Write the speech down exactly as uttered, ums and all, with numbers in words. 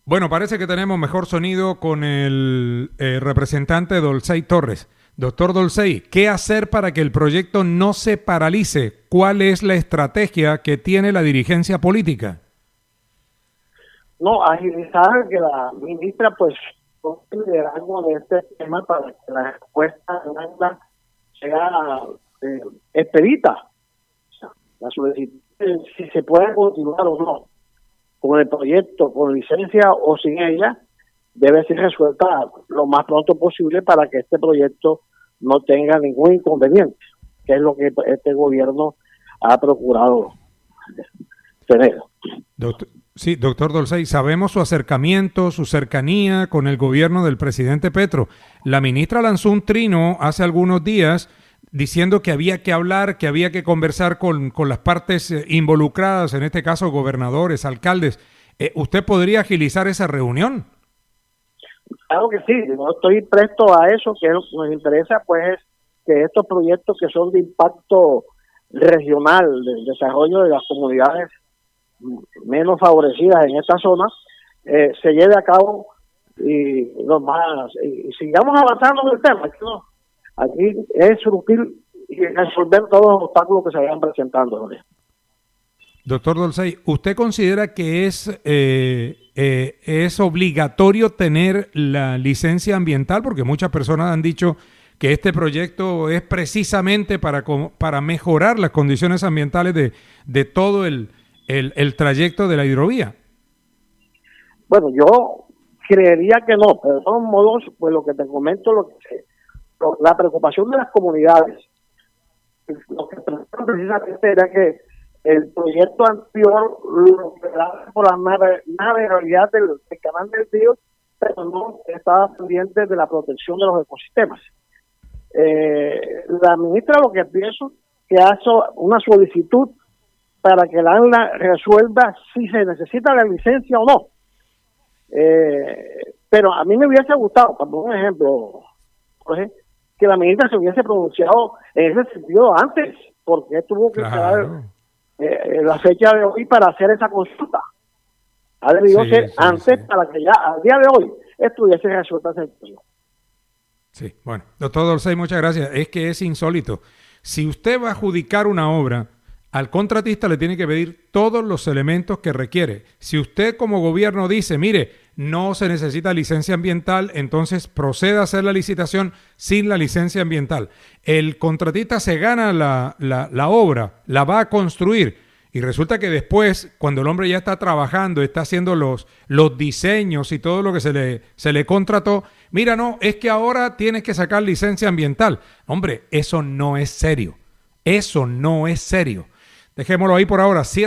Bueno, parece que tenemos mejor sonido con el eh, representante Dolcey Torres. Doctor Dolcey, ¿qué hacer para que el proyecto no se paralice? ¿Cuál es la estrategia que tiene la dirigencia política? No, agilizar que la ministra pues tome el liderazgo de este tema para que la respuesta sea eh, expedita. O sea, la solicitud, si se puede continuar o no con el proyecto, con licencia o sin ella, debe ser resuelta lo más pronto posible para que este proyecto no tenga ningún inconveniente, que es lo que este gobierno ha procurado tener. Doctor, sí, doctor Dolcey, sabemos su acercamiento, su cercanía con el gobierno del presidente Petro. La ministra lanzó un trino hace algunos días diciendo que había que hablar, que había que conversar con, con las partes involucradas, en este caso gobernadores, alcaldes. Eh, ¿Usted podría agilizar esa reunión? Claro que sí, yo estoy presto a eso, que lo que nos interesa pues es que estos proyectos que son de impacto regional, del desarrollo de las comunidades menos favorecidas en esta zona, eh, se lleve a cabo y lo más y, y sigamos avanzando en el tema. Aquí, no, aquí es surgir y resolver todos los obstáculos que se vayan presentando, ¿no? Doctor Dolcey, ¿usted considera que es eh, eh, es obligatorio tener la licencia ambiental? Porque muchas personas han dicho que este proyecto es precisamente para, para mejorar las condiciones ambientales de, de todo el, el, el trayecto de la hidrovía. Bueno, yo creería que no, pero de todos modos, pues lo que te comento, lo que, lo, la preocupación de las comunidades, lo que precisamente era que el proyecto anterior lo que da por la nave, navegabilidad del, del canal del río, pero no estaba pendiente de la protección de los ecosistemas. Eh, la ministra lo que pienso que hace una solicitud para que la ANLA resuelva si se necesita la licencia o no. Eh, pero a mí me hubiese gustado, por un ejemplo, Jorge, que la ministra se hubiese pronunciado en ese sentido antes, porque tuvo que Claro. quedar eh, la fecha de hoy para hacer esa consulta. Ha debido Sí, ser sí, antes sí. para que ya al día de hoy estuviese resuelta esa situación. Sí, bueno, doctor Dolcey, muchas gracias. Es que es insólito. Si usted va a adjudicar una obra, al contratista le tiene que pedir todos los elementos que requiere. Si usted como gobierno dice, mire, no se necesita licencia ambiental, entonces proceda a hacer la licitación sin la licencia ambiental. El contratista se gana la, la, la obra, la va a construir, y resulta que después, cuando el hombre ya está trabajando, está haciendo los, los diseños y todo lo que se le, se le contrató, mira, no, es que ahora tienes que sacar licencia ambiental. Hombre, eso no es serio. Eso no es serio. Dejémoslo ahí por ahora.